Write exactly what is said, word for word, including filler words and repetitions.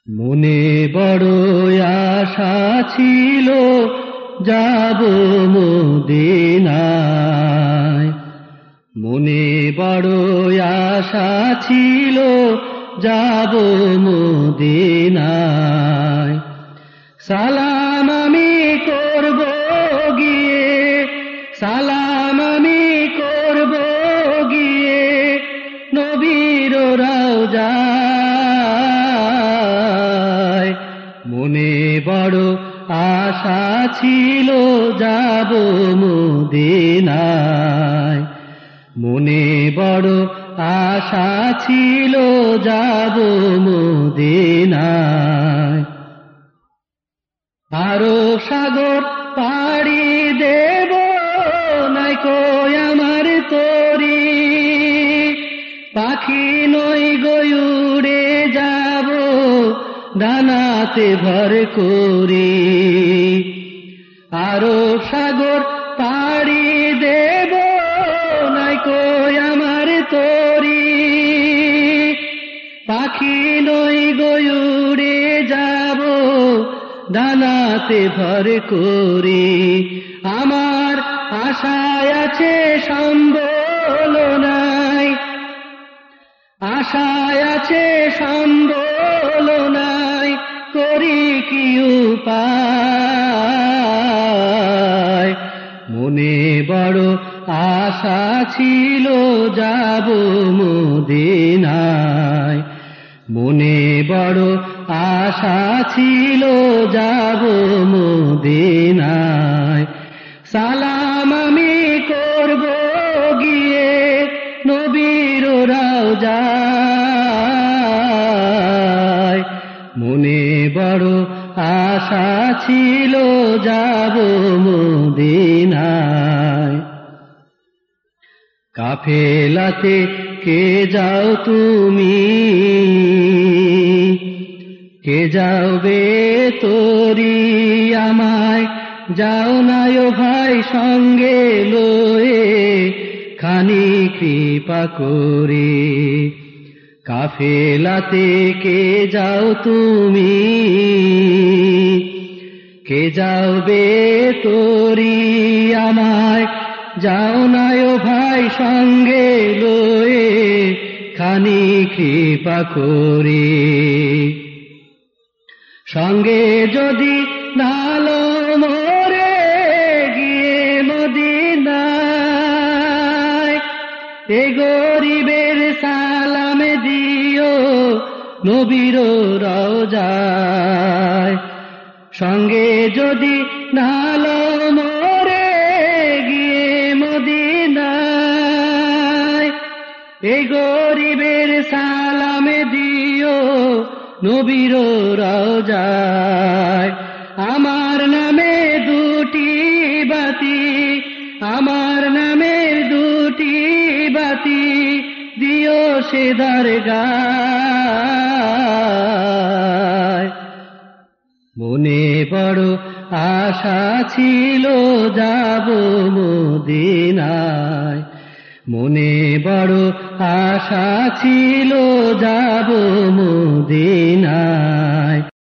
মনে বড় আশা ছিল যাব মদিনায়, মনে বড় আশা ছিল যাব মদিনায়। সালাম আমি করব গিয়ে, সালাম আমি করব গিয়ে নবীর রওজায়। মনে বড় আশা ছিল যাব মদিনায়, মনে বড় আশা ছিল যাব মদিনায়। আরো সাগর পাড়ি দেব নাই কই আমার তরি, পাখি নই গয়ুড়ে যাব ডানাতে ভর করি। আরো সাগর পাড়ি দেব নাই কই আমার তরি, পাখি নই গয়ুড়ে যাব ডানাতে ভর করি। আমার আশায় আছে সম্বল নাই, আশায় আছে সম্বল নাই, করি কি উপায়। মনে বড় আশা ছিল যাব মদিনায়, মনে বড় আশা ছিল যাব মদিনায়। সালাম আমি করব গিয়ে নবীর রওজায়, মনে বড় আশা ছিল যাব মদিনায়। কাফেলাতে কে যাও তুমি, কে যাবে তোরি আমায়, যাও নাই ও ভাই সঙ্গে লয়ে খানি কৃপা করে। কাফেলাতে কে যাও তুমি, কে যাবে তোরি আমায়, যাও নাই ও ভাই সঙ্গে লয়ে খানি কৃপা করে। সঙ্গে যদি নালো মোরে গিয়ে মদিনায়, এ গরিবের সালাম দিও নবীর রওজায়। সঙ্গে যদি নালো মোরে গিয়ে মদিনায়, এ গরিবের সালাম দিও নবীর রওজায়। আমার নামে দুটি বাতি, আমার নামে দুটি বাতি দিও সে দরগায়। মনে বড় আশা ছিল যাব মদিনায়, মনে বড় আশা ছিল যাব মদিনায়।